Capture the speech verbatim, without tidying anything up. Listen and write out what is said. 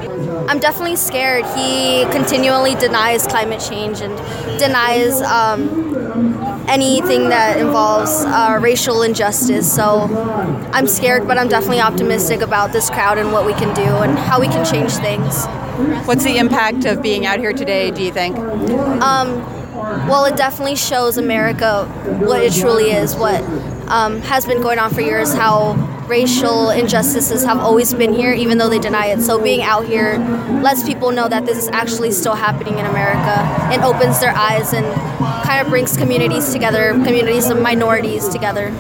I'm definitely scared. He continually denies climate change and denies um, anything that involves uh, racial injustice. So I'm scared, but I'm definitely optimistic about this crowd and what we can do and how we can change things. What's the impact of being out here today, do you think? Um, well, it definitely shows America what it truly is, what um, has been going on for years, how racial injustices have always been here, even though they deny it. So being out here lets people know that this is actually still happening in America and opens their eyes and kind of brings communities together, communities of minorities together.